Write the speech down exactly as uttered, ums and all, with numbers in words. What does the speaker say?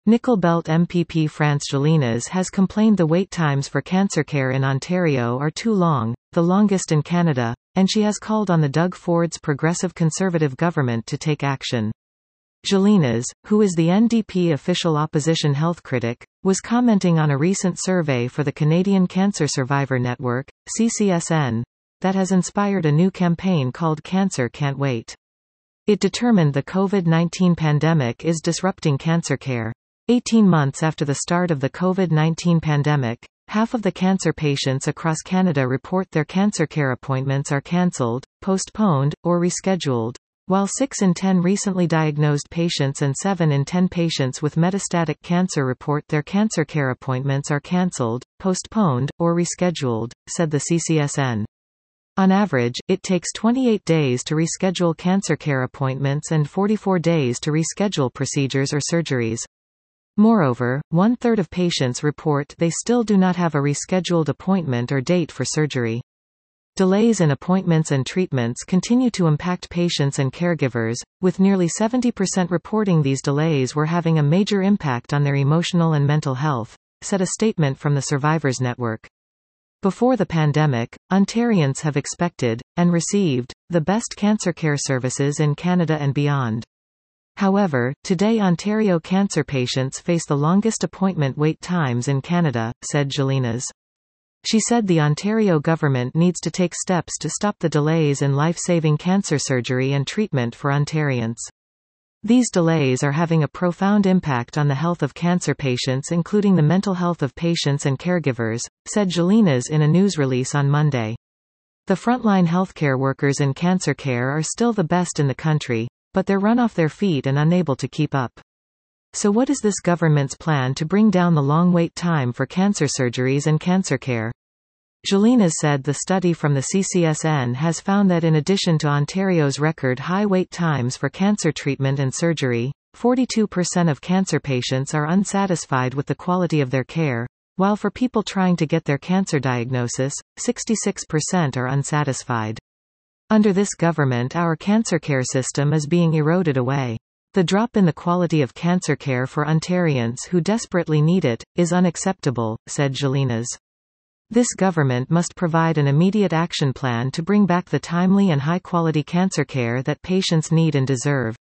Nickel Belt M P P France Gélinas has complained the wait times for cancer care in Ontario are too long, the longest in Canada, and she has called on the Doug Ford's Progressive Conservative government to take action. Gélinas, who is the N D P official opposition health critic, was commenting on a recent survey for the Canadian Cancer Survivor Network, C C S N, that has inspired a new campaign called Cancer Can't Wait. It determined the COVID nineteen pandemic is disrupting cancer care. eighteen months after the start of the COVID nineteen pandemic, half of the cancer patients across Canada report their cancer care appointments are cancelled, postponed, or rescheduled, while six in ten recently diagnosed patients and seven in ten patients with metastatic cancer report their cancer care appointments are cancelled, postponed, or rescheduled, said the C C S N. On average, it takes twenty-eight days to reschedule cancer care appointments and forty-four days to reschedule procedures or surgeries. Moreover, one-third of patients report they still do not have a rescheduled appointment or date for surgery. Delays in appointments and treatments continue to impact patients and caregivers, with nearly seventy percent reporting these delays were having a major impact on their emotional and mental health, said a statement from the Survivors Network. Before the pandemic, Ontarians have expected, and received, the best cancer care services in Canada and beyond. However, today Ontario cancer patients face the longest appointment wait times in Canada, said Gélinas. She said the Ontario government needs to take steps to stop the delays in life-saving cancer surgery and treatment for Ontarians. These delays are having a profound impact on the health of cancer patients, including the mental health of patients and caregivers, said Gélinas in a news release on Monday. The frontline healthcare workers in cancer care are still the best in the country, but they're run off their feet and unable to keep up. So what is this government's plan to bring down the long wait time for cancer surgeries and cancer care? Gélinas said the study from the C C S N has found that in addition to Ontario's record high wait times for cancer treatment and surgery, forty-two percent of cancer patients are unsatisfied with the quality of their care, while for people trying to get their cancer diagnosis, sixty-six percent are unsatisfied. Under this government, our cancer care system is being eroded away. The drop in the quality of cancer care for Ontarians who desperately need it is unacceptable, said Gélinas. This government must provide an immediate action plan to bring back the timely and high-quality cancer care that patients need and deserve.